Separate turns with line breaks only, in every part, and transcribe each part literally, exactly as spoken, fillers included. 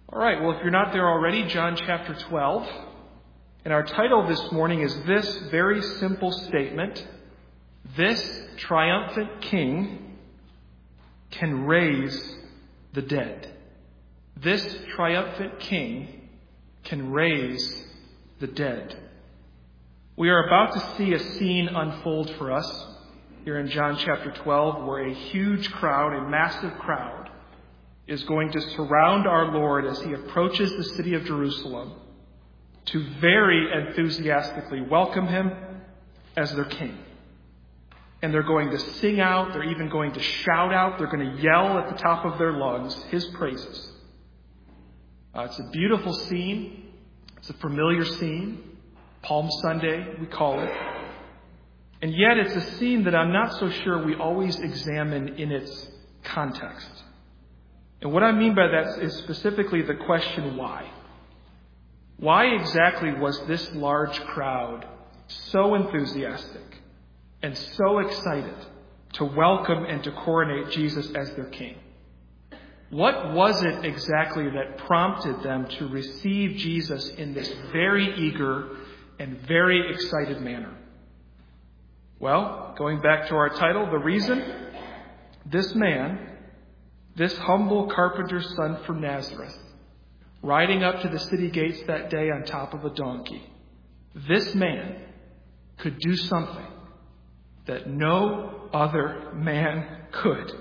All right, well, if you're not there already, John chapter twelve. And our title this morning is this very simple statement: this triumphant king can raise the dead. This triumphant king can raise the dead. We are about to see a scene unfold for us here in John chapter twelve, where a huge crowd, a massive crowd, is going to surround our Lord as he approaches the city of Jerusalem to very enthusiastically welcome him as their king. And they're going to sing out, they're even going to shout out, they're going to yell at the top of their lungs his praises. Uh, it's a beautiful scene. It's a familiar scene. Palm Sunday, we call it. And yet it's a scene that I'm not so sure we always examine in its context. And what I mean by that is specifically the question why. Why exactly was this large crowd so enthusiastic and so excited to welcome and to coronate Jesus as their king? What was it exactly that prompted them to receive Jesus in this very eager and very excited manner? Well, going back to our title, the reason: this man, this humble carpenter's son from Nazareth, riding up to the city gates that day on top of a donkey, this man could do something that no other man could.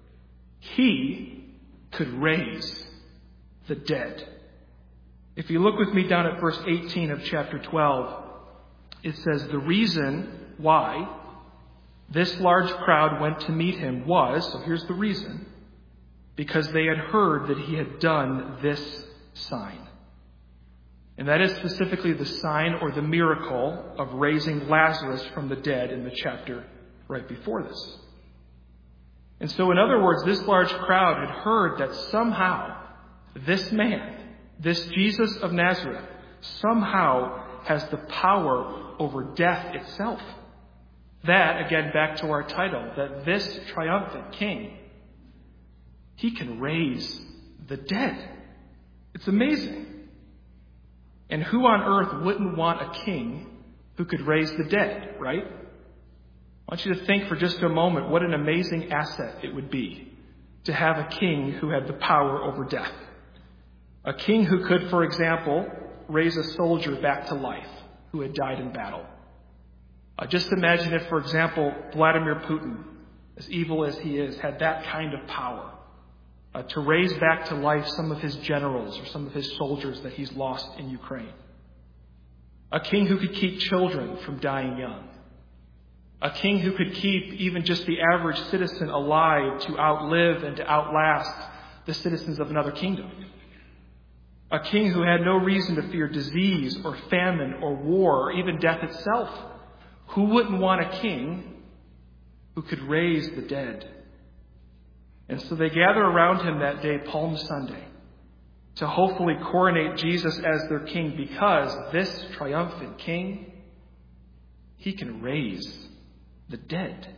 He could raise the dead. If you look with me down at verse eighteen of chapter twelve, it says, the reason why this large crowd went to meet him was, so here's the reason, because they had heard that he had done this sign. And that is specifically the sign or the miracle of raising Lazarus from the dead in the chapter right before this. And so, in other words, this large crowd had heard that somehow this man, this Jesus of Nazareth, somehow has the power over death itself. That, again, back to our title, that this triumphant king, he can raise the dead. It's amazing. And who on earth wouldn't want a king who could raise the dead, right? I want you to think for just a moment what an amazing asset it would be to have a king who had the power over death. A king who could, for example, raise a soldier back to life who had died in battle. Uh, just imagine if, for example, Vladimir Putin, as evil as he is, had that kind of power. Uh, to raise back to life some of his generals or some of his soldiers that he's lost in Ukraine. A king who could keep children from dying young. A king who could keep even just the average citizen alive to outlive and to outlast the citizens of another kingdom. A king who had no reason to fear disease or famine or war or even death itself. Who wouldn't want a king who could raise the dead? And so they gather around him that day, Palm Sunday, to hopefully coronate Jesus as their king, because this triumphant king, he can raise the dead.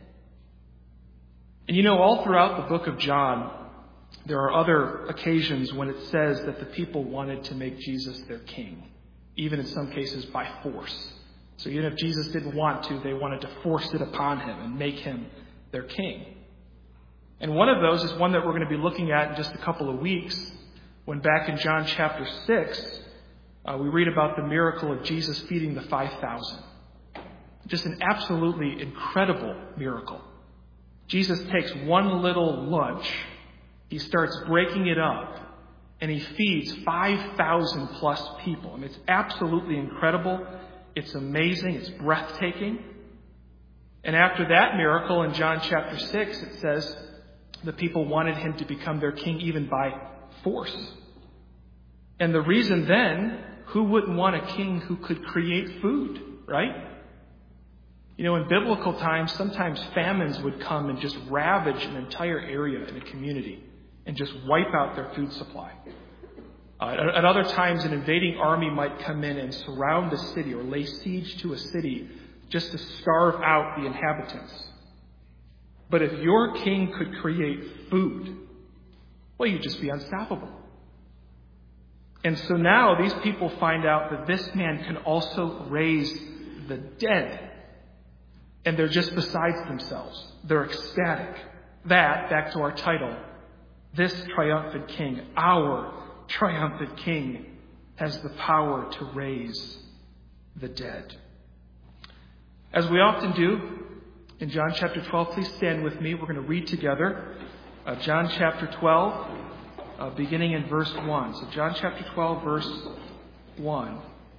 And you know, all throughout the book of John, there are other occasions when it says that the people wanted to make Jesus their king, even in some cases by force. So even if Jesus didn't want to, they wanted to force it upon him and make him their king. And one of those is one that we're going to be looking at in just a couple of weeks, when back in John chapter six, uh, we read about the miracle of Jesus feeding the five thousand. Just an absolutely incredible miracle. Jesus takes one little lunch, he starts breaking it up, and he feeds five thousand plus people. I mean, it's absolutely incredible. It's amazing. It's breathtaking. And after that miracle in John chapter six, it says the people wanted him to become their king even by force. And the reason then, who wouldn't want a king who could create food, right? You know, in biblical times, sometimes famines would come and just ravage an entire area in a community and just wipe out their food supply. Uh, at other times, an invading army might come in and surround the city or lay siege to a city just to starve out the inhabitants. But if your king could create food, well, you'd just be unstoppable. And so now these people find out that this man can also raise the dead. And they're just besides themselves. They're ecstatic. That, back to our title, this triumphant king, our triumphant king, has the power to raise the dead. As we often do in John chapter twelve, please stand with me. We're going to read together uh, John chapter twelve, uh, beginning in verse one. So John chapter twelve, verse one.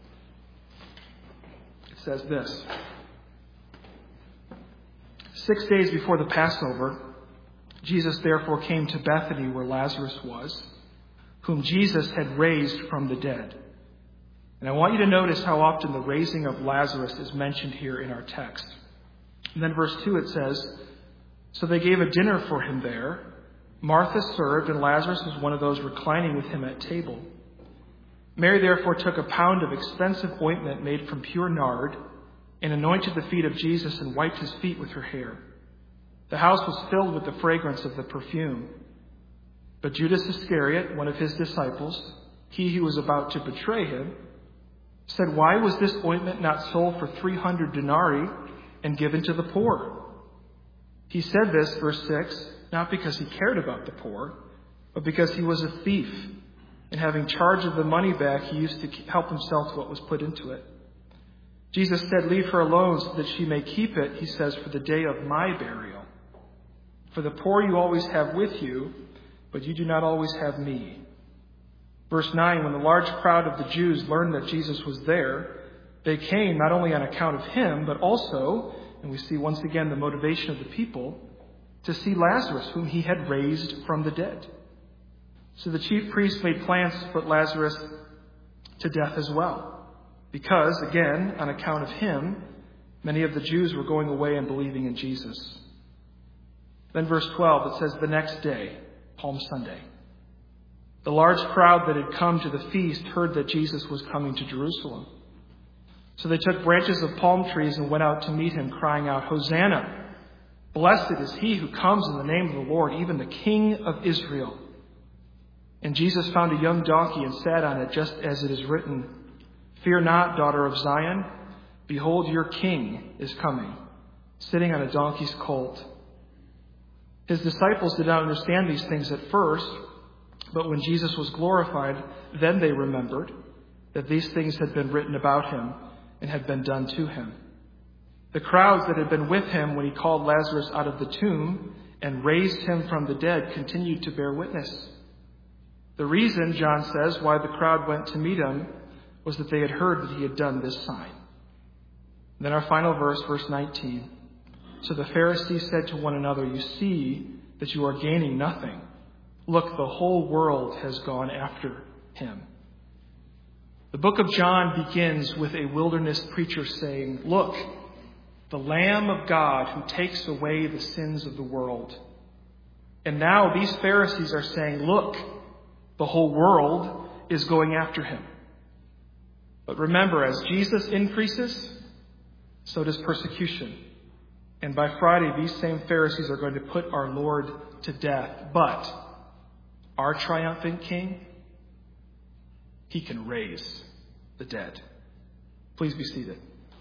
It says this. Six days before the Passover, Jesus therefore came to Bethany where Lazarus was, whom Jesus had raised from the dead. And I want you to notice how often the raising of Lazarus is mentioned here in our text. And then verse two it says, so they gave a dinner for him there. Martha served, and Lazarus was one of those reclining with him at table. Mary therefore took a pound of expensive ointment made from pure nard, and anointed the feet of Jesus and wiped his feet with her hair. The house was filled with the fragrance of the perfume. But Judas Iscariot, one of his disciples, he who was about to betray him, said, why was this ointment not sold for three hundred denarii and given to the poor? He said this, verse six, not because he cared about the poor, but because he was a thief, and having charge of the money bag, he used to help himself to what was put into it. Jesus said, leave her alone so that she may keep it, he says, for the day of my burial. For the poor you always have with you, but you do not always have me. Verse nine, when the large crowd of the Jews learned that Jesus was there, they came not only on account of him, but also, and we see once again the motivation of the people, to see Lazarus, whom he had raised from the dead. So the chief priests made plans to put Lazarus to death as well. Because, again, on account of him, many of the Jews were going away and believing in Jesus. Then verse twelve, it says, the next day, Palm Sunday, the large crowd that had come to the feast heard that Jesus was coming to Jerusalem. So they took branches of palm trees and went out to meet him, crying out, Hosanna! Blessed is he who comes in the name of the Lord, even the King of Israel. And Jesus found a young donkey and sat on it, just as it is written, fear not, daughter of Zion. Behold, your king is coming, sitting on a donkey's colt. His disciples did not understand these things at first, but when Jesus was glorified, then they remembered that these things had been written about him and had been done to him. The crowds that had been with him when he called Lazarus out of the tomb and raised him from the dead continued to bear witness. The reason, John says, why the crowd went to meet him was that they had heard that he had done this sign. And then our final verse, verse nineteen. So the Pharisees said to one another, you see that you are gaining nothing. Look, the whole world has gone after him. The book of John begins with a wilderness preacher saying, look, the Lamb of God who takes away the sins of the world. And now these Pharisees are saying, look, the whole world is going after him. But remember, as Jesus increases, so does persecution. And by Friday, these same Pharisees are going to put our Lord to death. But our triumphant King, he can raise the dead. Please be seated.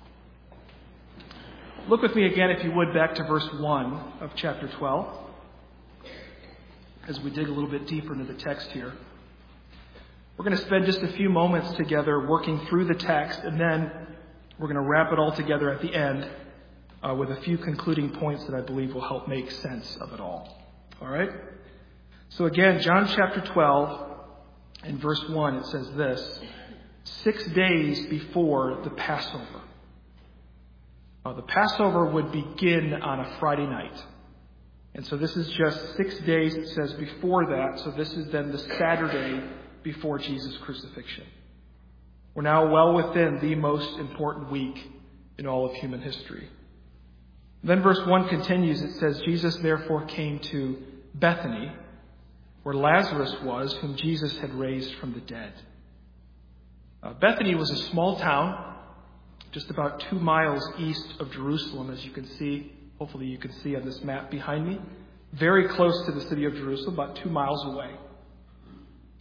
Look with me again, if you would, back to verse one of chapter twelve, as we dig a little bit deeper into the text here. We're going to spend just a few moments together working through the text, and then we're going to wrap it all together at the end uh, with a few concluding points that I believe will help make sense of it all. All right? So again, John chapter twelve, in verse one, it says this, six days before the Passover. Uh, the Passover would begin on a Friday night. And so this is just six days, it says, before that. So this is then the Saturday before Jesus' crucifixion. We're now well within the most important week in all of human history. Then verse one continues. It says, Jesus therefore came to Bethany, where Lazarus was, whom Jesus had raised from the dead. Uh, Bethany was a small town, just about two miles east of Jerusalem, as you can see. Hopefully you can see on this map behind me. Very close to the city of Jerusalem, about two miles away.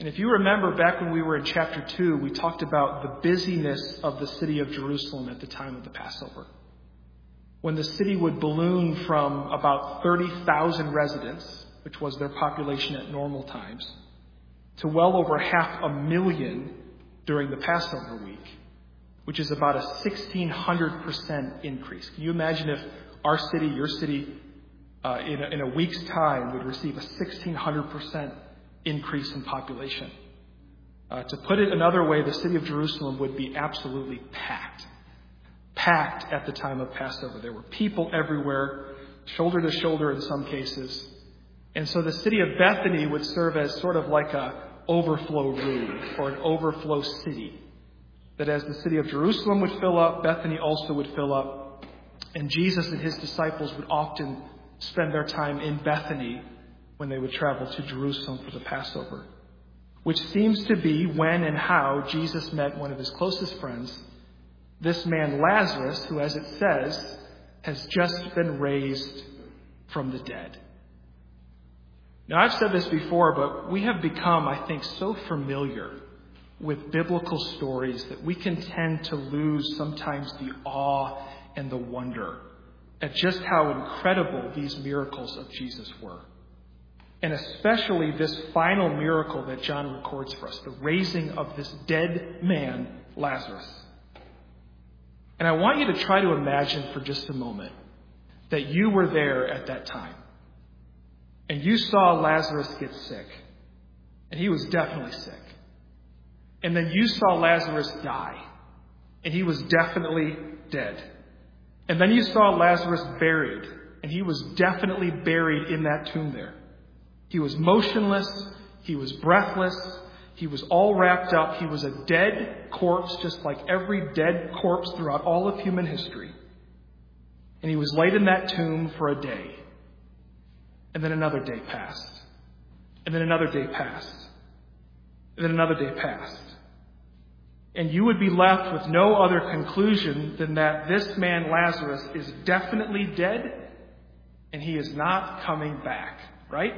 And if you remember back when we were in chapter two, we talked about the busyness of the city of Jerusalem at the time of the Passover. When the city would balloon from about thirty thousand residents, which was their population at normal times, to well over half a million during the Passover week, which is about a sixteen hundred percent increase. Can you imagine if our city, your city, uh, in, a, in a week's time would receive a sixteen hundred percent increase in population? Uh, to put it another way, the city of Jerusalem would be absolutely packed. Packed at the time of Passover. There were people everywhere, shoulder to shoulder in some cases. And so the city of Bethany would serve as sort of like a overflow room or an overflow city. That as the city of Jerusalem would fill up, Bethany also would fill up. And Jesus and his disciples would often spend their time in Bethany when they would travel to Jerusalem for the Passover. Which seems to be when and how Jesus met one of his closest friends, this man Lazarus, who, as it says, has just been raised from the dead. Now, I've said this before, but we have become, I think, so familiar with biblical stories that we can tend to lose sometimes the awe and the wonder at just how incredible these miracles of Jesus were. And especially this final miracle that John records for us, the raising of this dead man, Lazarus. And I want you to try to imagine for just a moment that you were there at that time. And you saw Lazarus get sick. And he was definitely sick. And then you saw Lazarus die. And he was definitely dead. And then you saw Lazarus buried. And he was definitely buried in that tomb there. He was motionless. He was breathless. He was all wrapped up. He was a dead corpse, just like every dead corpse throughout all of human history. And he was laid in that tomb for a day. And then another day passed. And then another day passed. And then another day passed. And you would be left with no other conclusion than that this man Lazarus is definitely dead and he is not coming back, right?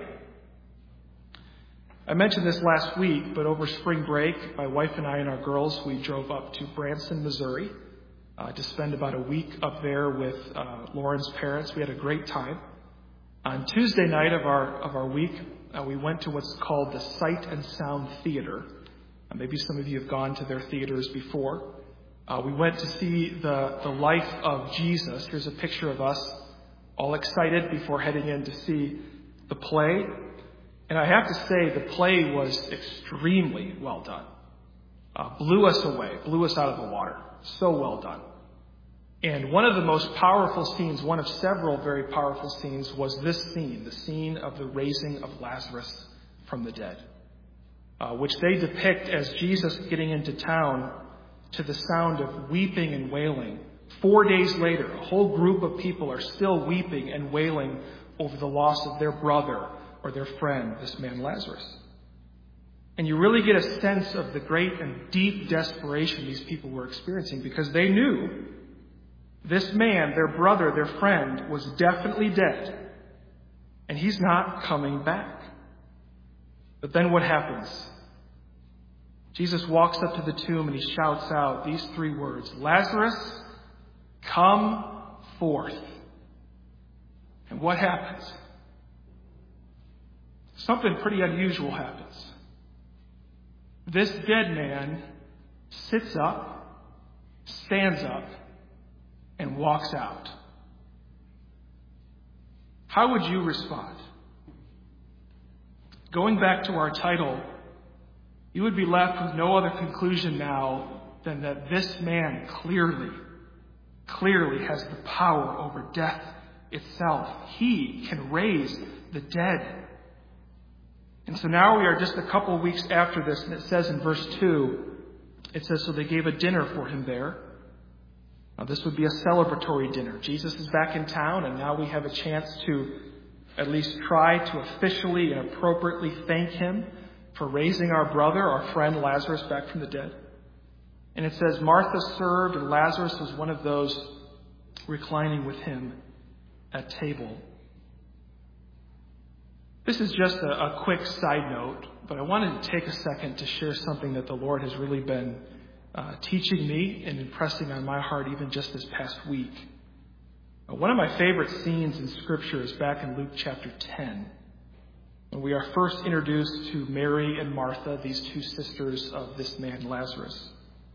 I mentioned this last week, but over spring break, my wife and I and our girls, we drove up to Branson, Missouri, uh, to spend about a week up there with uh, Lauren's parents. We had a great time. On Tuesday night of our of our week, uh, we went to what's called the Sight and Sound Theater. Uh, maybe some of you have gone to their theaters before. Uh, we went to see the, the life of Jesus. Here's a picture of us all excited before heading in to see the play. And I have to say, the play was extremely well done. Uh, blew us away, blew us out of the water. So well done. And one of the most powerful scenes, one of several very powerful scenes, was this scene, the scene of the raising of Lazarus from the dead, uh, which they depict as Jesus getting into town to the sound of weeping and wailing. Four days later, a whole group of people are still weeping and wailing over the loss of their brother or their friend, this man Lazarus. And you really get a sense of the great and deep desperation these people were experiencing because they knew this man, their brother, their friend, was definitely dead. And he's not coming back. But then what happens? Jesus walks up to the tomb and he shouts out these three words, Lazarus, come forth. And what happens? Something pretty unusual happens. This dead man sits up, stands up, and walks out. How would you respond? Going back to our title, you would be left with no other conclusion now than that this man clearly, clearly has the power over death itself. He can raise the dead. And so now we are just a couple of weeks after this, and it says in verse two, it says, so they gave a dinner for him there. Now this would be a celebratory dinner. Jesus is back in town, and now we have a chance to at least try to officially and appropriately thank him for raising our brother, our friend Lazarus, back from the dead. And it says, Martha served, and Lazarus was one of those reclining with him at table. This is just a, a quick side note, but I wanted to take a second to share something that the Lord has really been uh, teaching me and impressing on my heart even just this past week. Uh, one of my favorite scenes in Scripture is back in Luke chapter ten, when we are first introduced to Mary and Martha, these two sisters of this man Lazarus.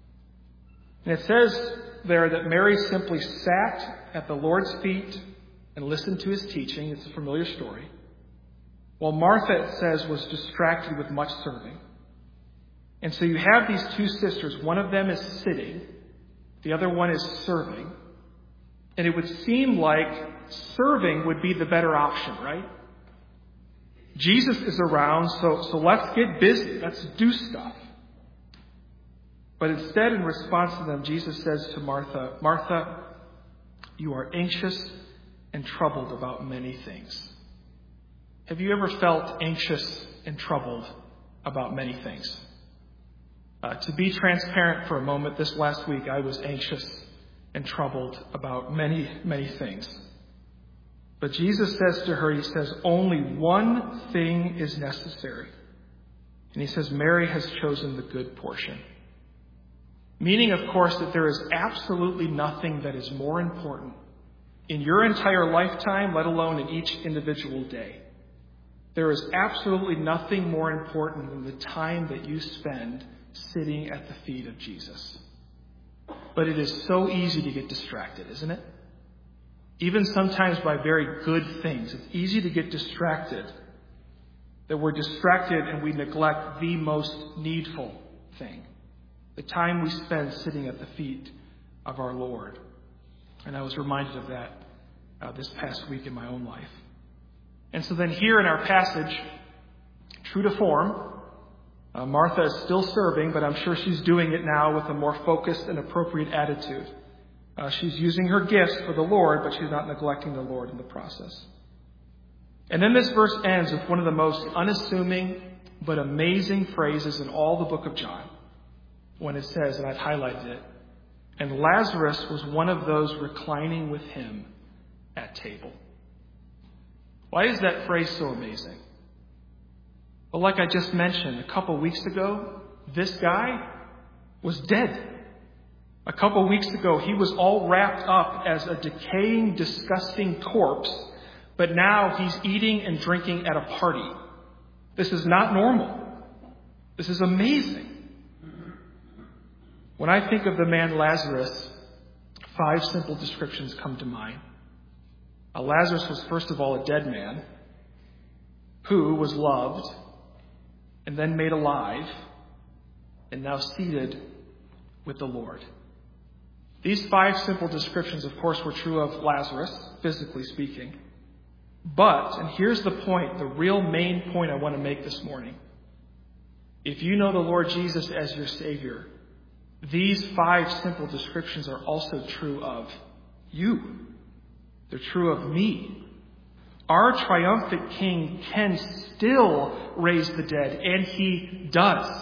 And it says there that Mary simply sat at the Lord's feet and listened to his teaching. It's a familiar story. While Martha, it says, was distracted with much serving. And so you have these two sisters. One of them is sitting. The other one is serving. And it would seem like serving would be the better option, right? Jesus is around, so, so let's get busy. Let's do stuff. But instead, in response to them, Jesus says to Martha, Martha, you are anxious and troubled about many things. Have you ever felt anxious and troubled about many things? Uh, to be transparent for a moment, this last week I was anxious and troubled about many, many things. But Jesus says to her, he says, only one thing is necessary. And he says, Mary has chosen the good portion. Meaning, of course, that there is absolutely nothing that is more important in your entire lifetime, let alone in each individual day. There is absolutely nothing more important than the time that you spend sitting at the feet of Jesus. But it is so easy to get distracted, isn't it? Even sometimes by very good things. It's easy to get distracted. That we're distracted and we neglect the most needful thing. The time we spend sitting at the feet of our Lord. And I was reminded of that uh, this past week in my own life. And so then here in our passage, true to form, uh, Martha is still serving, but I'm sure she's doing it now with a more focused and appropriate attitude. Uh, she's using her gifts for the Lord, but she's not neglecting the Lord in the process. And then this verse ends with one of the most unassuming but amazing phrases in all the book of John, when it says, and I've highlighted it, and Lazarus was one of those reclining with him at table. Why is that phrase so amazing? Well, like I just mentioned, a couple weeks ago, this guy was dead. A couple weeks ago, he was all wrapped up as a decaying, disgusting corpse, but now he's eating and drinking at a party. This is not normal. This is amazing. When I think of the man Lazarus, five simple descriptions come to mind. Uh, Lazarus was, first of all, a dead man who was loved and then made alive and now seated with the Lord. These five simple descriptions, of course, were true of Lazarus, physically speaking. But, and here's the point, the real main point I want to make this morning. If you know the Lord Jesus as your Savior, these five simple descriptions are also true of you. They're true of me. Our triumphant King can still raise the dead, and he does.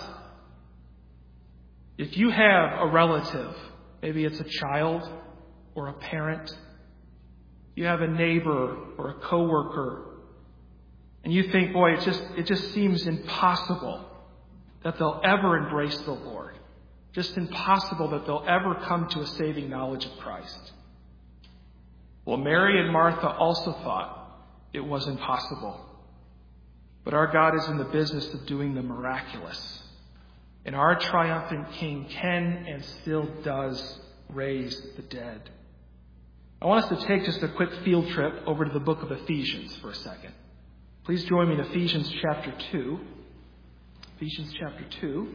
If you have a relative, maybe it's a child or a parent, you have a neighbor or a coworker, and you think, boy, it just it just seems impossible that they'll ever embrace the Lord. Just impossible that they'll ever come to a saving knowledge of Christ. Well, Mary and Martha also thought it was impossible. But our God is in the business of doing the miraculous. And our triumphant King can and still does raise the dead. I want us to take just a quick field trip over to the book of Ephesians for a second. Please join me in Ephesians chapter two. Ephesians chapter two.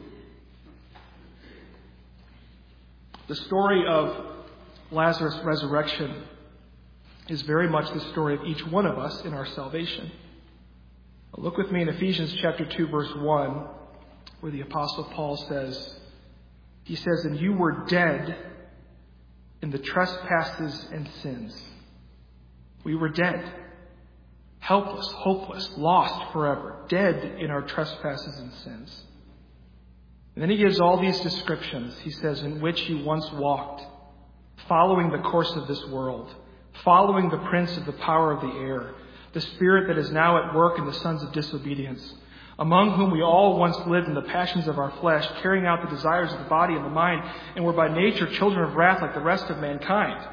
The story of Lazarus' resurrection is very much the story of each one of us in our salvation. Look with me in Ephesians chapter two, verse one, where the Apostle Paul says, he says, and you were dead in the trespasses and sins. We were dead, helpless, hopeless, lost forever, dead in our trespasses and sins. And then he gives all these descriptions. He says, in which you once walked, following the course of this world, following the prince of the power of the air, the spirit that is now at work in the sons of disobedience, among whom we all once lived in the passions of our flesh, carrying out the desires of the body and the mind, and were by nature children of wrath like the rest of mankind.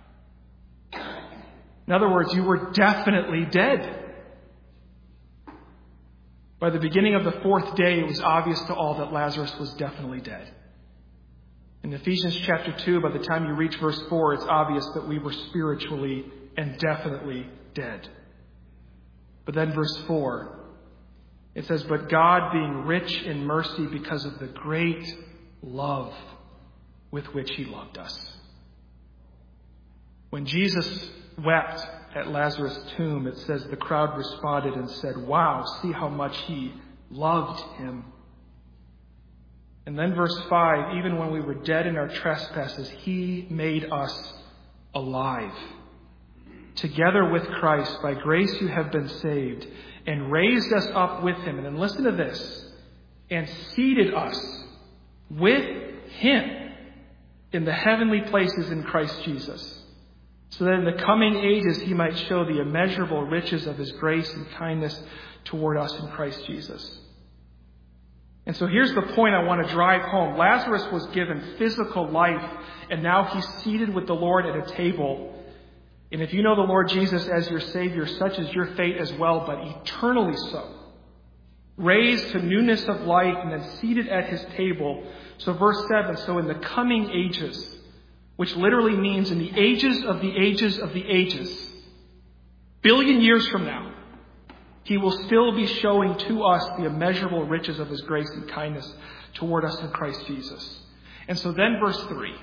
In other words, you were definitely dead. By the beginning of the fourth day, it was obvious to all that Lazarus was definitely dead. In Ephesians chapter two, by the time you reach verse four, it's obvious that we were spiritually and definitely dead. But then verse four, it says, but God, being rich in mercy because of the great love with which he loved us. When Jesus wept at Lazarus' tomb, it says the crowd responded and said, wow, see how much he loved him. And then verse five, even when we were dead in our trespasses, he made us alive. Together with Christ, by grace you have been saved, and raised us up with him. And then listen to this, and seated us with him in the heavenly places in Christ Jesus, so that in the coming ages he might show the immeasurable riches of his grace and kindness toward us in Christ Jesus. And so here's the point I want to drive home. Lazarus was given physical life, and now he's seated with the Lord at a table. And if you know the Lord Jesus as your Savior, such is your fate as well, but eternally so. Raised to newness of life and then seated at his table. So verse seven, so in the coming ages, which literally means in the ages of the ages of the ages, billion years from now, he will still be showing to us the immeasurable riches of his grace and kindness toward us in Christ Jesus. And so then verse three.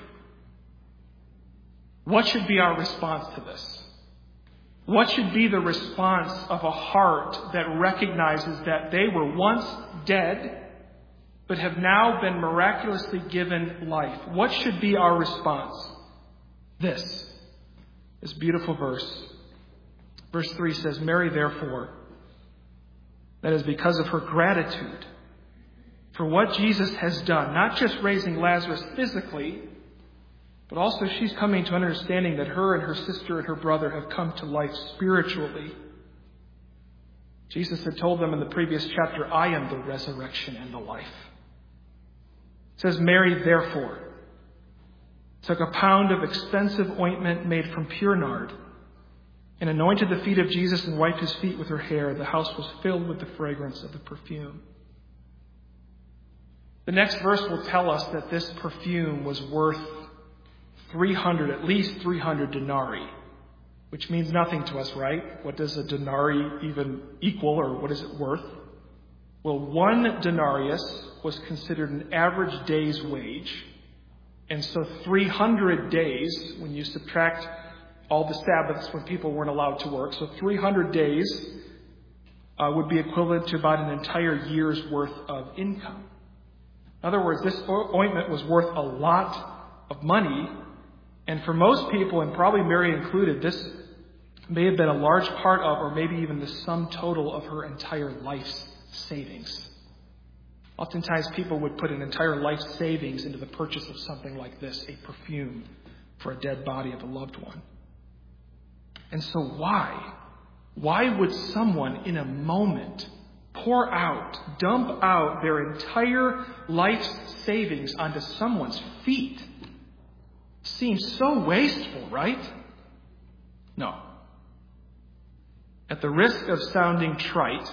What should be our response to this? What should be the response of a heart that recognizes that they were once dead, but have now been miraculously given life? What should be our response? This, this beautiful verse. Verse three says, Mary, therefore, that is because of her gratitude for what Jesus has done, not just raising Lazarus physically, but also she's coming to understanding that her and her sister and her brother have come to life spiritually. Jesus had told them in the previous chapter, I am the resurrection and the life. It says, Mary, therefore, took a pound of expensive ointment made from pure nard, and anointed the feet of Jesus and wiped his feet with her hair. The house was filled with the fragrance of the perfume. The next verse will tell us that this perfume was worth three hundred, at least three hundred denarii, which means nothing to us, right? What does a denarii even equal, or what is it worth? Well, one denarius was considered an average day's wage. And so three hundred days, when you subtract all the Sabbaths when people weren't allowed to work, so three hundred days uh, would be equivalent to about an entire year's worth of income. In other words, this ointment was worth a lot of money. And for most people, and probably Mary included, this may have been a large part of, or maybe even the sum total of her entire life's savings. Oftentimes people would put an entire life savings into the purchase of something like this, a perfume for a dead body of a loved one. And so why? Why would someone in a moment pour out, dump out their entire life's savings onto someone's feet? Seems so wasteful, right? No. At the risk of sounding trite,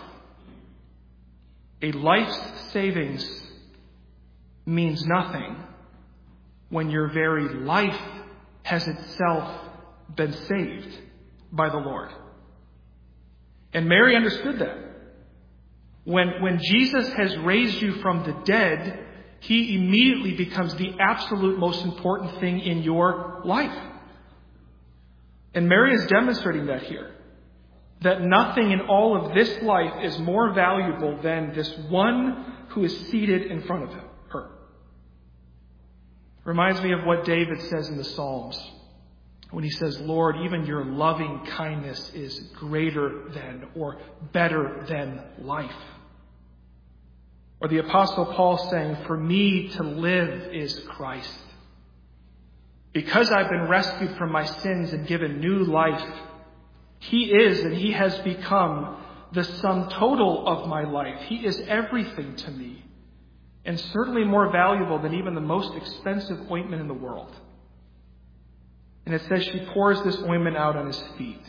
a life's savings means nothing when your very life has itself been saved by the Lord. And Mary understood that. When, when Jesus has raised you from the dead, he immediately becomes the absolute most important thing in your life. And Mary is demonstrating that here. That nothing in all of this life is more valuable than this one who is seated in front of him, her. Reminds me of what David says in the Psalms when he says, Lord, even your loving kindness is greater than or better than life. Or the Apostle Paul saying, for me to live is Christ. Because I've been rescued from my sins and given new life, He is and he has become the sum total of my life. He is everything to me, and certainly more valuable than even the most expensive ointment in the world. And it says she pours this ointment out on his feet.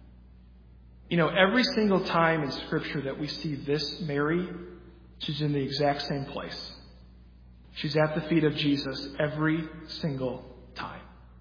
You know, every single time in Scripture that we see this Mary, she's in the exact same place. She's at the feet of Jesus every single time.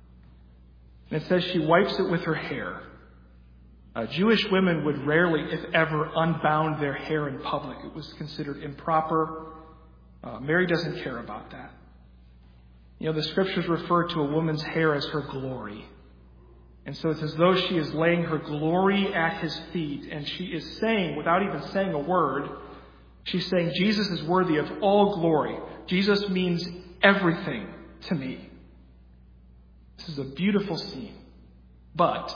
And it says she wipes it with her hair. Uh, Jewish women would rarely, if ever, unbound their hair in public. It was considered improper. Uh, Mary doesn't care about that. You know, the Scriptures refer to a woman's hair as her glory. And so it's as though she is laying her glory at his feet, and she is saying, without even saying a word, she's saying, Jesus is worthy of all glory. Jesus means everything to me. This is a beautiful scene. But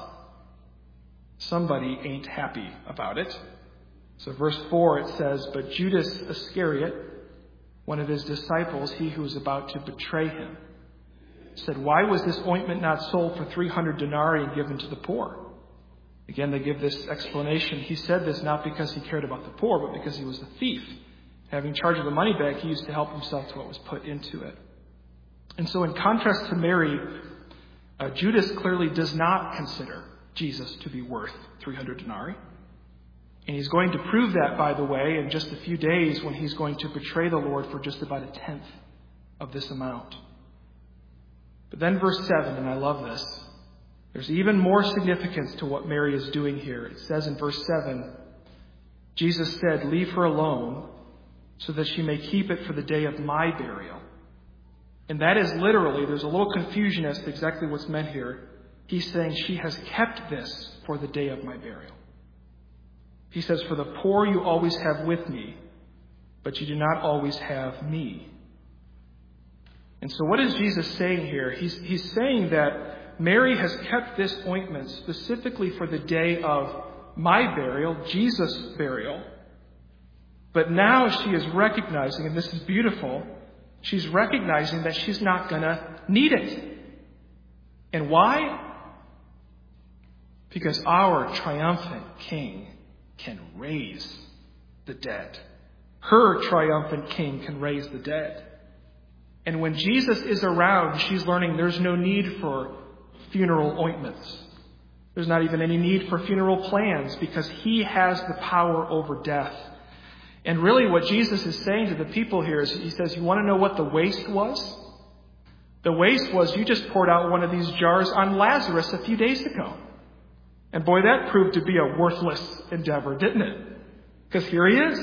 somebody ain't happy about it. So verse four, it says, but Judas Iscariot, one of his disciples, he who was about to betray him, said, why was this ointment not sold for three hundred denarii and given to the poor? Again, they give this explanation. He said this not because he cared about the poor, but because he was a thief. Having charge of the money bag, he used to help himself to what was put into it. And so in contrast to Mary, uh, Judas clearly does not consider Jesus to be worth three hundred denarii. And he's going to prove that, by the way, in just a few days when he's going to betray the Lord for just about a tenth of this amount. But then verse seven, and I love this, there's even more significance to what Mary is doing here. It says in verse seven, Jesus said, leave her alone so that she may keep it for the day of my burial. And that is literally, there's a little confusion as to exactly what's meant here. He's saying she has kept this for the day of my burial. He says, for the poor you always have with me, but you do not always have me. And so what is Jesus saying here? He's, he's saying that Mary has kept this ointment specifically for the day of my burial, Jesus' burial. But now she is recognizing, and this is beautiful, she's recognizing that she's not going to need it. And why? Because our triumphant King can raise the dead. Her triumphant King can raise the dead. And when Jesus is around, she's learning there's no need for funeral ointments. There's not even any need for funeral plans because he has the power over death. And really what Jesus is saying to the people here is he says, you want to know what the waste was? The waste was you just poured out one of these jars on Lazarus a few days ago. And boy, that proved to be a worthless endeavor, didn't it? Because here he is.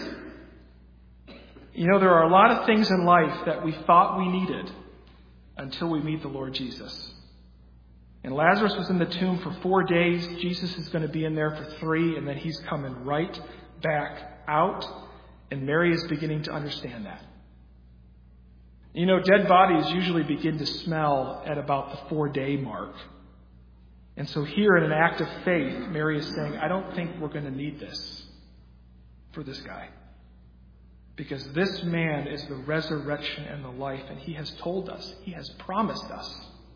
You know, there are a lot of things in life that we thought we needed until we meet the Lord Jesus. And Lazarus was in the tomb for four days. Jesus is going to be in there for three, and then he's coming right back out. And Mary is beginning to understand that. You know, dead bodies usually begin to smell at about the four-day mark. And so here in an act of faith, Mary is saying, I don't think we're going to need this for this guy. Because this man is the resurrection and the life, and he has told us, he has promised us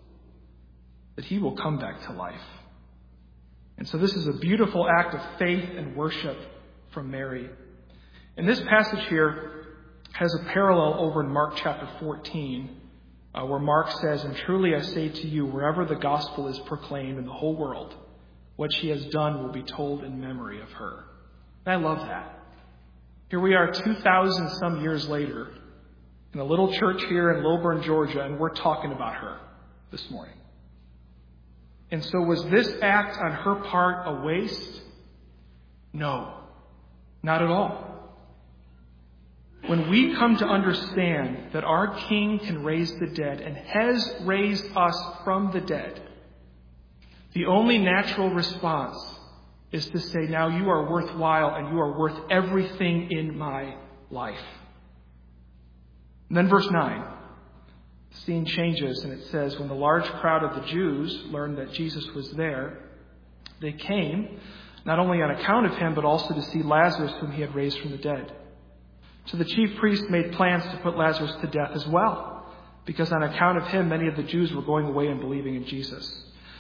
that he will come back to life. And so this is a beautiful act of faith and worship from Mary. And this passage here has a parallel over in Mark chapter fourteen, uh, where Mark says, and truly I say to you, wherever the gospel is proclaimed in the whole world, what she has done will be told in memory of her. And I love that. Here we are two thousand some years later in a little church here in Lilburn, Georgia, and we're talking about her this morning. And so was this act on her part a waste? No, not at all. When we come to understand that our King can raise the dead and has raised us from the dead, the only natural response is to say, now you are worthwhile and you are worth everything in my life. And then verse nine, the scene changes and it says, when the large crowd of the Jews learned that Jesus was there, they came not only on account of him, but also to see Lazarus whom he had raised from the dead. So the chief priests made plans to put Lazarus to death as well, because on account of him, many of the Jews were going away and believing in Jesus.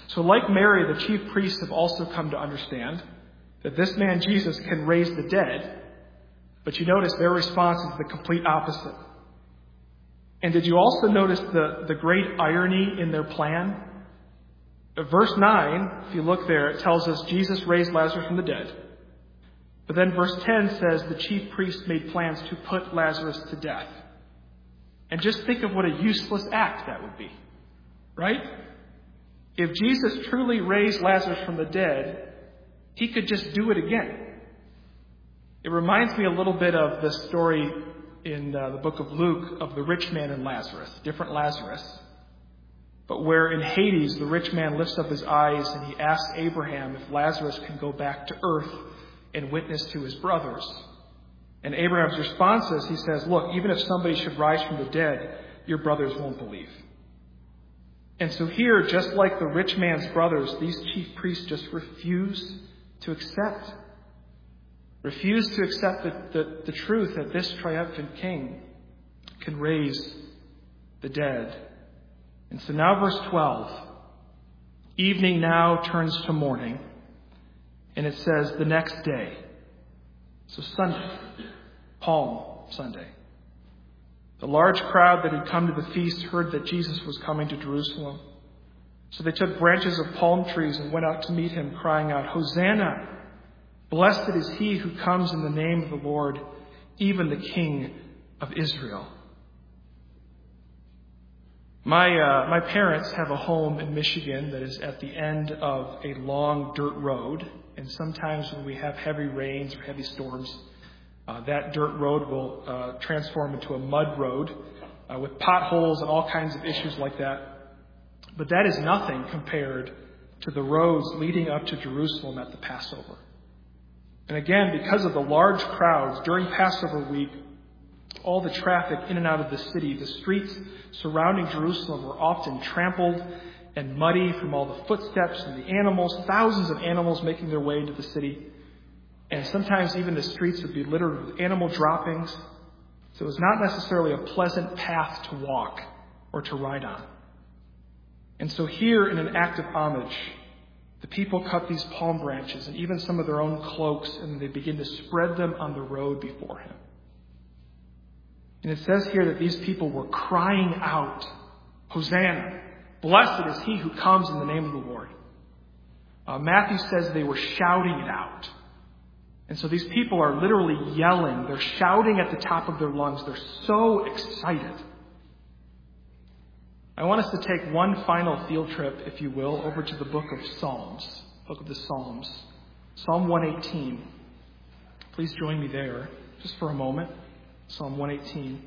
So like Mary, the chief priests have also come to understand that this man Jesus can raise the dead, but you notice their response is the complete opposite. And did you also notice the, the great irony in their plan? Verse nine, if you look there, it tells us Jesus raised Lazarus from the dead. But then verse ten says the chief priests made plans to put Lazarus to death. And just think of what a useless act that would be, right? If Jesus truly raised Lazarus from the dead, he could just do it again. It reminds me a little bit of the story in uh, the book of Luke of the rich man and Lazarus, different Lazarus. But where in Hades, the rich man lifts up his eyes and he asks Abraham if Lazarus can go back to earth and witness to his brothers. And Abraham's response is, he says, look, even if somebody should rise from the dead, your brothers won't believe. And so here, just like the rich man's brothers, these chief priests just refuse to accept. Refuse to accept the, the, the truth that this triumphant king can raise the dead. And so now verse twelve. Evening now turns to morning. And it says the next day. So Sunday. Palm Sunday. The large crowd that had come to the feast heard that Jesus was coming to Jerusalem. So they took branches of palm trees and went out to meet him, crying out, Hosanna! Blessed is he who comes in the name of the Lord, even the King of Israel. My uh, my parents have a home in Michigan that is at the end of a long dirt road. And sometimes when we have heavy rains or heavy storms, uh, that dirt road will uh, transform into a mud road uh, with potholes and all kinds of issues like that. But that is nothing compared to the roads leading up to Jerusalem at the Passover. And again, because of the large crowds during Passover week, all the traffic in and out of the city, the streets surrounding Jerusalem were often trampled and muddy from all the footsteps and the animals, thousands of animals making their way into the city. And sometimes even the streets would be littered with animal droppings. So it was not necessarily a pleasant path to walk or to ride on. And so here, in an act of homage, the people cut these palm branches and even some of their own cloaks, and they begin to spread them on the road before him. And it says here that these people were crying out, Hosanna! Blessed is he who comes in the name of the Lord. Uh, Matthew says they were shouting it out. And so these people are literally yelling. They're shouting at the top of their lungs. They're so excited. I want us to take one final field trip, if you will, over to the book of Psalms. Book of the Psalms. Psalm one eighteen. Please join me there just for a moment. Psalm one eighteen.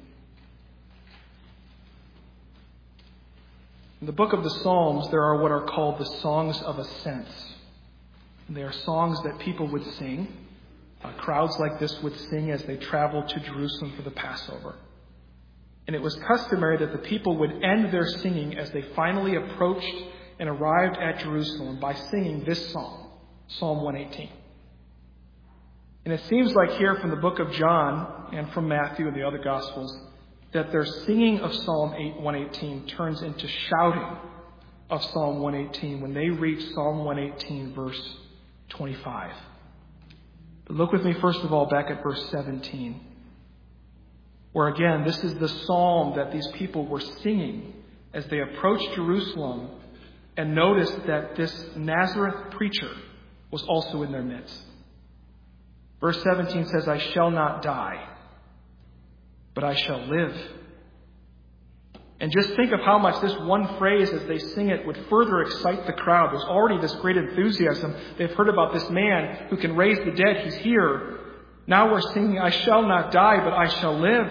In the book of the Psalms, there are what are called the songs of ascents. And they are songs that people would sing. Uh, crowds like this would sing as they traveled to Jerusalem for the Passover. And it was customary that the people would end their singing as they finally approached and arrived at Jerusalem by singing this psalm, Psalm one eighteen. And it seems like here from the book of John and from Matthew and the other Gospels that their singing of Psalm one eighteen turns into shouting of Psalm one eighteen when they reach Psalm one eighteen, verse twenty-five. But look with me, first of all, back at verse seventeen, where again, this is the psalm that these people were singing as they approached Jerusalem and noticed that this Nazareth preacher was also in their midst. Verse seventeen says, I shall not die, but I shall live. And just think of how much this one phrase as they sing it would further excite the crowd. There's already this great enthusiasm. They've heard about this man who can raise the dead. He's here. Now we're singing, I shall not die, but I shall live.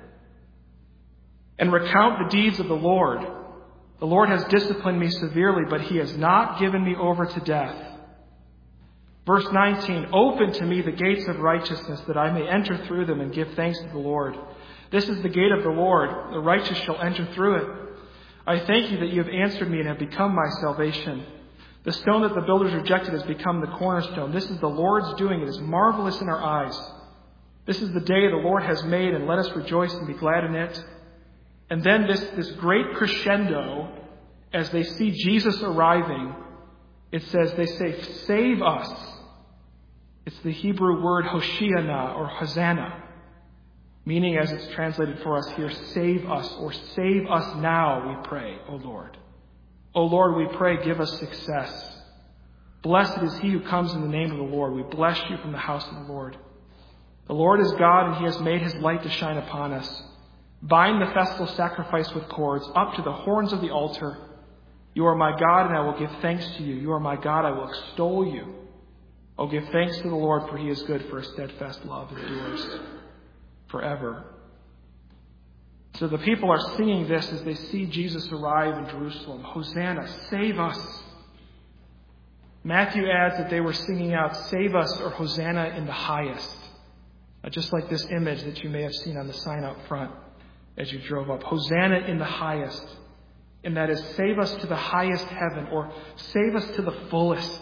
And recount the deeds of the Lord. The Lord has disciplined me severely, but he has not given me over to death. Verse nineteen, open to me the gates of righteousness, that I may enter through them and give thanks to the Lord. This is the gate of the Lord. The righteous shall enter through it. I thank you that you have answered me and have become my salvation. The stone that the builders rejected has become the cornerstone. This is the Lord's doing. It is marvelous in our eyes. This is the day the Lord has made, and let us rejoice and be glad in it. And then this, this great crescendo as they see Jesus arriving It says, they say, save us. It's the Hebrew word Hoshiana or Hosanna, meaning as it's translated for us here, save us or save us now, we pray, O Lord. O Lord, we pray, give us success. Blessed is he who comes in the name of the Lord. We bless you from the house of the Lord. The Lord is God, and he has made his light to shine upon us. Bind the festal sacrifice with cords up to the horns of the altar. You are my God, and I will give thanks to you. You are my God, I will extol you. Oh, give thanks to the Lord, for he is good, for his steadfast love endures forever. So the people are singing this as they see Jesus arrive in Jerusalem. Hosanna, save us. Matthew adds that they were singing out, save us, or Hosanna in the highest. Just like this image that you may have seen on the sign out front as you drove up. Hosanna in the highest. And that is, save us to the highest heaven, or save us to the fullest.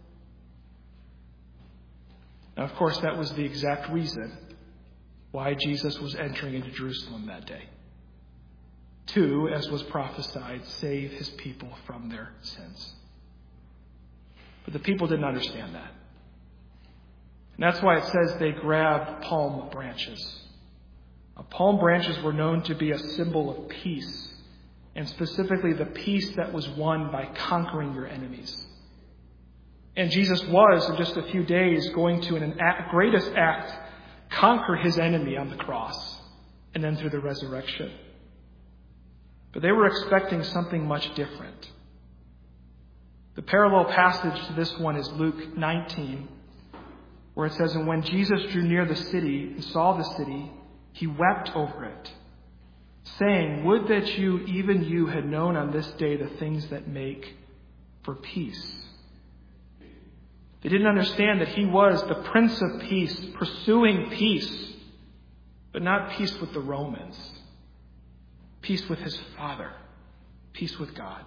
Now, of course, that was the exact reason why Jesus was entering into Jerusalem that day. To, as was prophesied, save his people from their sins. But the people didn't understand that. And that's why it says they grabbed palm branches. Now, palm branches were known to be a symbol of peace, and specifically the peace that was won by conquering your enemies. And Jesus was, in just a few days, going to, in an act, greatest act, conquer his enemy on the cross, and then through the resurrection. But they were expecting something much different. The parallel passage to this one is Luke nineteen, where it says, and when Jesus drew near the city and saw the city, he wept over it, saying, would that you, even you, had known on this day the things that make for peace. They didn't understand that he was the Prince of Peace, pursuing peace, but not peace with the Romans. Peace with his Father. Peace with God.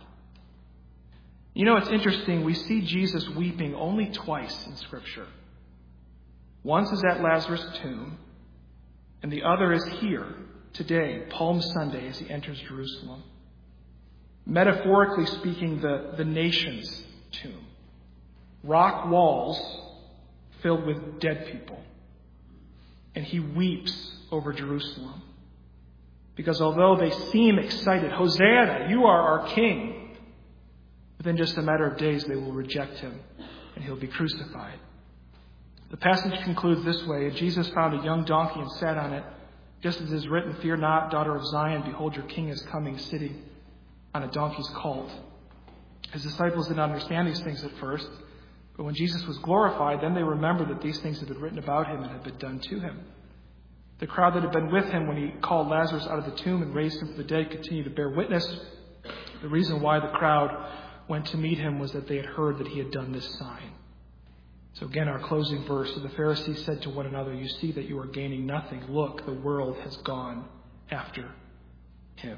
You know, it's interesting. We see Jesus weeping only twice in Scripture. Once is at Lazarus' tomb, and the other is here today, Palm Sunday, as he enters Jerusalem. Metaphorically speaking, the, the nation's tomb. Rock walls filled with dead people. And he weeps over Jerusalem. Because although they seem excited, Hosanna, you are our king, within just a matter of days they will reject him and he'll be crucified. The passage concludes this way, and Jesus found a young donkey and sat on it, just as it is written, fear not, daughter of Zion, behold your king is coming, sitting on a donkey's colt. His disciples didn't understand these things at first, but when Jesus was glorified, then they remembered that these things had been written about him and had been done to him. The crowd that had been with him when he called Lazarus out of the tomb and raised him from the dead continued to bear witness. The reason why the crowd went to meet him was that they had heard that he had done this sign. So again, our closing verse. So the Pharisees said to one another, you see that you are gaining nothing. Look, the world has gone after him.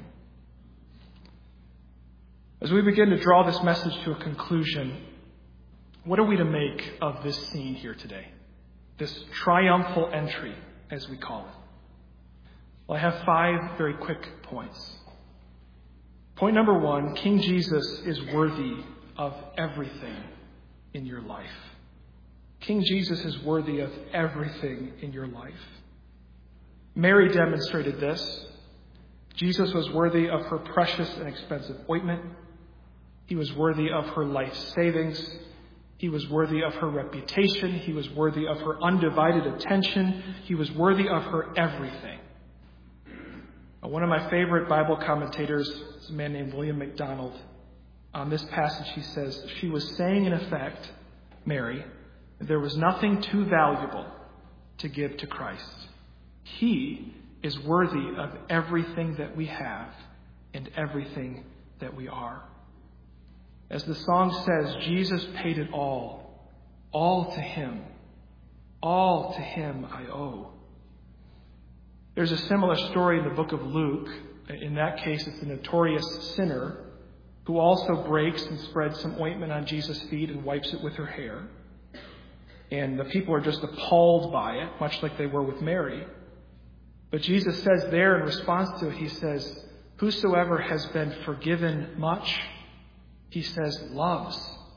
As we begin to draw this message to a conclusion, what are we to make of this scene here today? This triumphal entry, as we call it. Well, I have five very quick points. Point number one, King Jesus is worthy of everything in your life. King Jesus is worthy of everything in your life. Mary demonstrated this. Jesus was worthy of her precious and expensive ointment. He was worthy of her life savings. He was worthy of her reputation. He was worthy of her undivided attention. He was worthy of her everything. One of my favorite Bible commentators is a man named William MacDonald. On this passage, he says, she was saying in effect, Mary, that there was nothing too valuable to give to Christ. He is worthy of everything that we have and everything that we are. As the song says, Jesus paid it all. All to him. All to him I owe. There's a similar story in the book of Luke. In that case, it's the notorious sinner who also breaks and spreads some ointment on Jesus' feet and wipes it with her hair. And the people are just appalled by it, much like they were with Mary. But Jesus says there in response to it, he says, whosoever has been forgiven much, he says, loves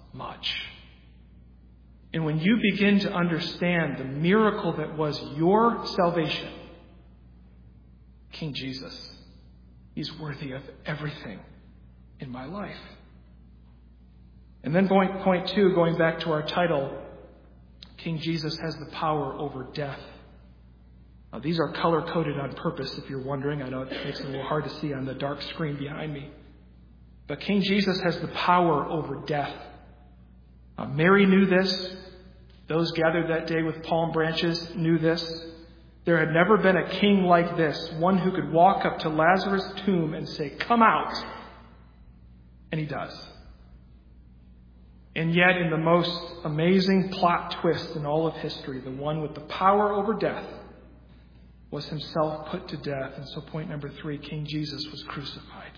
much. And when you begin to understand the miracle that was your salvation, King Jesus, He's worthy of everything in my life. And then point, point two, going back to our title, King Jesus has the power over death. Now, these are color-coded on purpose, if you're wondering. I know it makes it a little hard to see on the dark screen behind me. But King Jesus has the power over death. Uh, Mary knew this. Those gathered that day with palm branches knew this. There had never been a king like this, one who could walk up to Lazarus' tomb and say, "Come out." And he does. And yet, in the most amazing plot twist in all of history, the one with the power over death was himself put to death. And so point number three, King Jesus was crucified.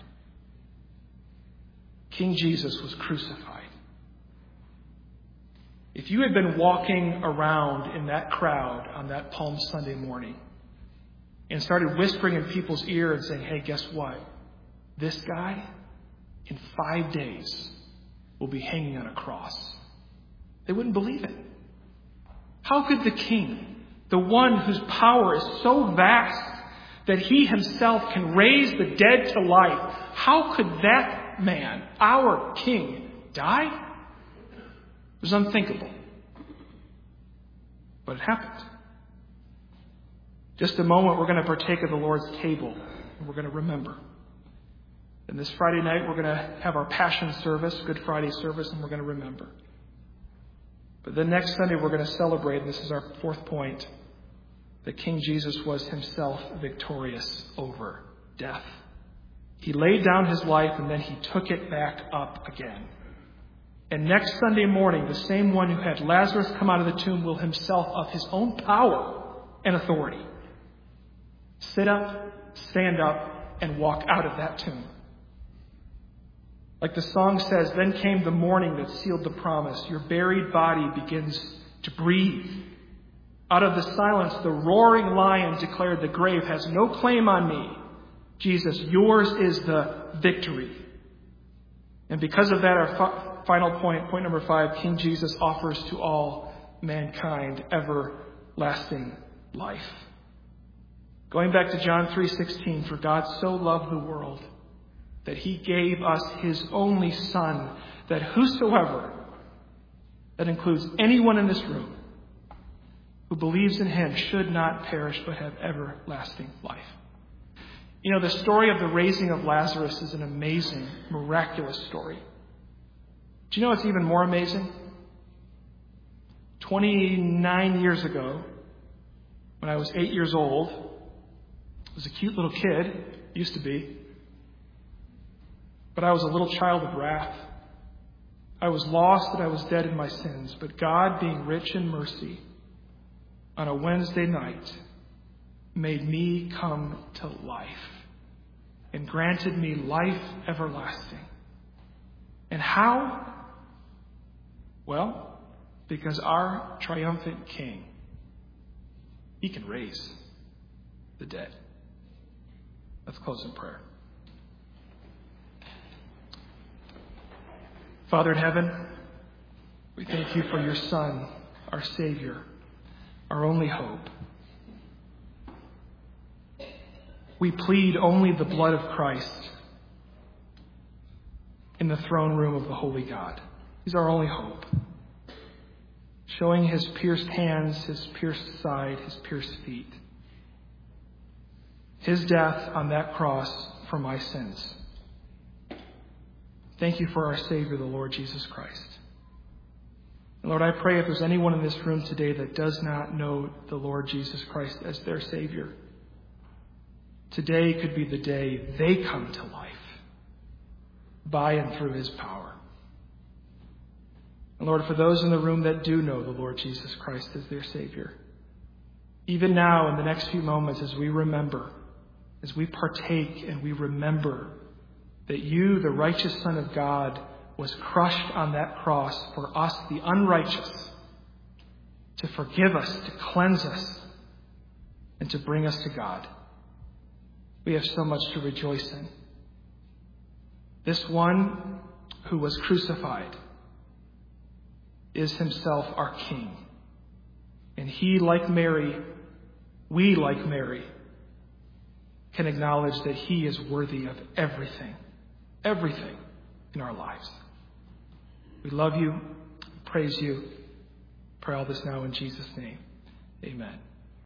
King Jesus was crucified. If you had been walking around in that crowd on that Palm Sunday morning and started whispering in people's ear and saying, "Hey, guess what? This guy, in five days, will be hanging on a cross," they wouldn't believe it. How could the king, the one whose power is so vast that he himself can raise the dead to life, how could that man, our king, die? It was unthinkable. But it happened. Just a moment, we're going to partake of the Lord's table, and we're going to remember. And this Friday night, we're going to have our Passion service, Good Friday service, and we're going to remember. But then next Sunday, we're going to celebrate, and this is our fourth point, that King Jesus was himself victorious over death. He laid down his life, and then he took it back up again. And next Sunday morning, the same one who had Lazarus come out of the tomb will himself, of his own power and authority, sit up, stand up, and walk out of that tomb. Like the song says, "Then came the morning that sealed the promise. Your buried body begins to breathe. Out of the silence, the roaring lion declared, the grave has no claim on me. Jesus, yours is the victory." And because of that, our fi- final point, point number five, King Jesus offers to all mankind everlasting life. Going back to John three sixteen, "For God so loved the world that he gave us his only Son, that whosoever," that includes anyone in this room, "who believes in him should not perish but have everlasting life." You know, the story of the raising of Lazarus is an amazing, miraculous story. Do you know what's even more amazing? twenty-nine years ago, when I was eight years old, I was a cute little kid, used to be, but I was a little child of wrath. I was lost and I was dead in my sins, but God, being rich in mercy, on a Wednesday night, made me come to life and granted me life everlasting. And how? Well, because our triumphant King, he can raise the dead. Let's close in prayer. Father in heaven, we thank you for your Son, our Savior, our only hope. We plead only the blood of Christ in the throne room of the Holy God. He's our only hope. Showing his pierced hands, his pierced side, his pierced feet. His death on that cross for my sins. Thank you for our Savior, the Lord Jesus Christ. And Lord, I pray if there's anyone in this room today that does not know the Lord Jesus Christ as their Savior, today could be the day they come to life by and through his power. And Lord, for those in the room that do know the Lord Jesus Christ as their Savior, even now in the next few moments as we remember, as we partake and we remember that you, the righteous Son of God, was crushed on that cross for us, the unrighteous, to forgive us, to cleanse us, and to bring us to God. We have so much to rejoice in. This one who was crucified is himself our King. And he, like Mary, we, like Mary, can acknowledge that he is worthy of everything, everything in our lives. We love you, praise you. Pray all this now in Jesus' name. Amen.